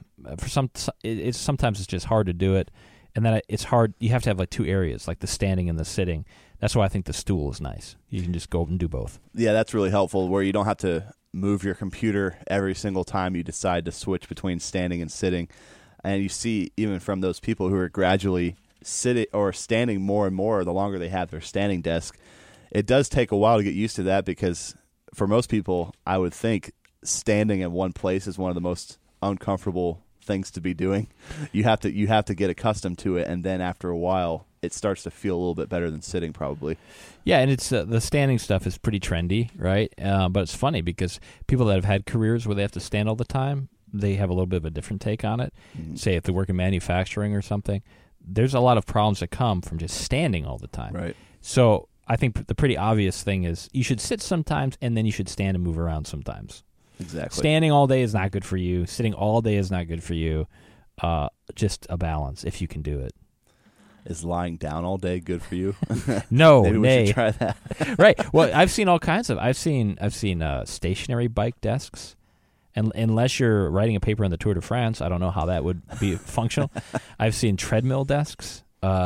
sometimes it's just hard to do it. And then it's hard. You have to have like two areas, like the standing and the sitting. That's why I think the stool is nice. You can just go and do both. Yeah, that's really helpful, where you don't have to move your computer every single time you decide to switch between standing and sitting. And you see, even from those people who are gradually sitting or standing more and more, the longer they have their standing desk, it does take a while to get used to that, because for most people, I would think standing in one place is one of the most uncomfortable things to be doing. You have to get accustomed to it, and then after a while, it starts to feel a little bit better than sitting, probably. Yeah, and it's the standing stuff is pretty trendy, right? But it's funny because people that have had careers where they have to stand all the time, they have a little bit of a different take on it. Mm-hmm. Say if they work in manufacturing or something, there's a lot of problems that come from just standing all the time. Right. So I think the pretty obvious thing is you should sit sometimes, and then you should stand and move around sometimes. Exactly. Standing all day is not good for you. Sitting all day is not good for you. Just a balance, if you can do it. Is lying down all day good for you? No, maybe we should try that. Right. Well, I've seen all kinds of. I've seen stationary bike desks, and unless you're writing a paper on the Tour de France, I don't know how that would be functional. I've seen treadmill desks.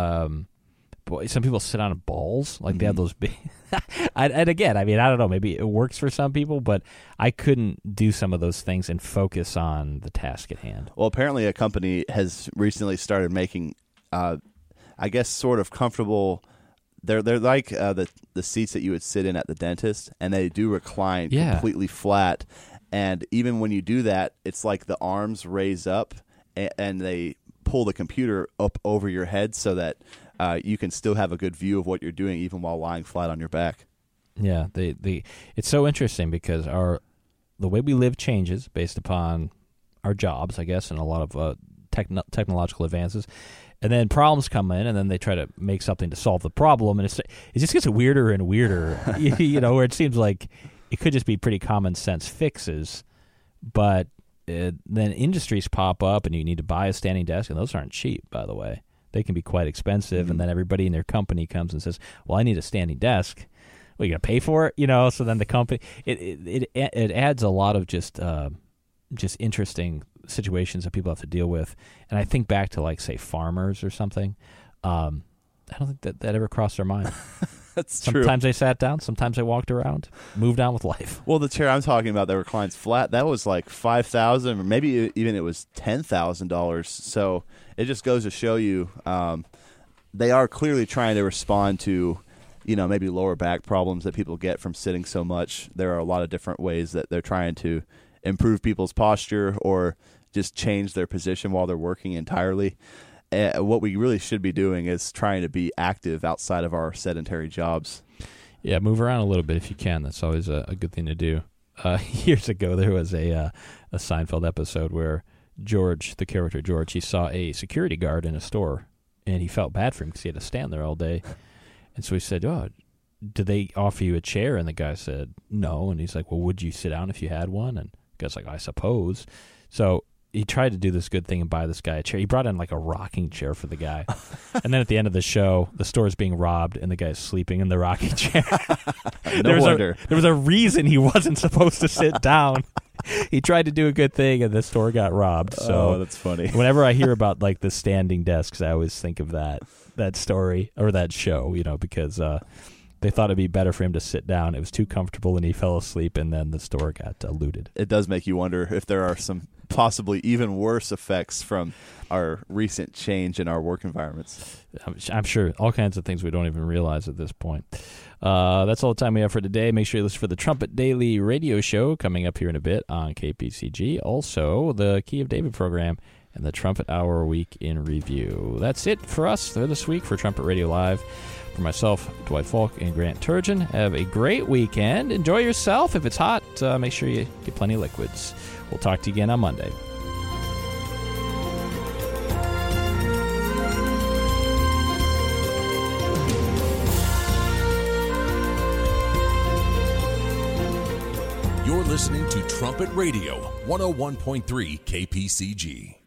Boy, some people sit on balls, like they have those big. And again, I mean, I don't know. Maybe it works for some people, but I couldn't do some of those things and focus on the task at hand. Well, apparently, a company has recently started making, I guess, sort of comfortable. They're like the seats that you would sit in at the dentist, and they do recline completely flat. And even when you do that, it's like the arms raise up, and they pull the computer up over your head so that you can still have a good view of what you're doing even while lying flat on your back. Yeah, it's so interesting because the way we live changes based upon our jobs, I guess, and a lot of technological advances. And then problems come in, and then they try to make something to solve the problem, and it just gets weirder and weirder, where it seems like it could just be pretty common sense fixes, but then industries pop up, and you need to buy a standing desk, and those aren't cheap, by the way. They can be quite expensive, and then everybody in their company comes and says, well, I need a standing desk. Well, you going to pay for it? So then the company, it adds a lot of just just interesting situations that people have to deal with. And I think back to, like, say, farmers or something. I don't think that ever crossed their mind. That's true. Sometimes they sat down, sometimes they walked around, moved on with life. Well, the chair I'm talking about that reclines flat, that was like $5,000, or maybe even it was $10,000. So it just goes to show you they are clearly trying to respond to, maybe lower back problems that people get from sitting so much. There are a lot of different ways that they're trying to improve people's posture or just change their position while they're working entirely. What we really should be doing is trying to be active outside of our sedentary jobs. Yeah, move around a little bit if you can. That's always a good thing to do. Years ago, there was a Seinfeld episode where George, the character George, he saw a security guard in a store, and he felt bad for him because he had to stand there all day. And so he said, "Oh, did they offer you a chair?" And the guy said, "No." And he's like, "Well, would you sit down if you had one?" And the guy's like, "I suppose." So he tried to do this good thing and buy this guy a chair. He brought in like a rocking chair for the guy. And then at the end of the show, the store's being robbed and the guy's sleeping in the rocking chair. No wonder. There was a reason he wasn't supposed to sit down. He tried to do a good thing and the store got robbed. So that's funny. Whenever I hear about like the standing desks, I always think of that story or that show, because they thought it'd be better for him to sit down. It was too comfortable and he fell asleep, and then the store got looted. It does make you wonder if there are some possibly even worse effects from our recent change in our work environments. I'm sure all kinds of things we don't even realize at this point. That's all the time we have for today. Make sure you listen for the Trumpet Daily radio show coming up here in a bit on KPCG. Also, the Key of David program and the Trumpet Hour Week in Review. That's it for us this week for Trumpet Radio Live. For myself, Dwight Falk, and Grant Turgeon, have a great weekend. Enjoy yourself. If it's hot, make sure you get plenty of liquids. We'll talk to you again on Monday. You're listening to Trumpet Radio, 101.3 KPCG.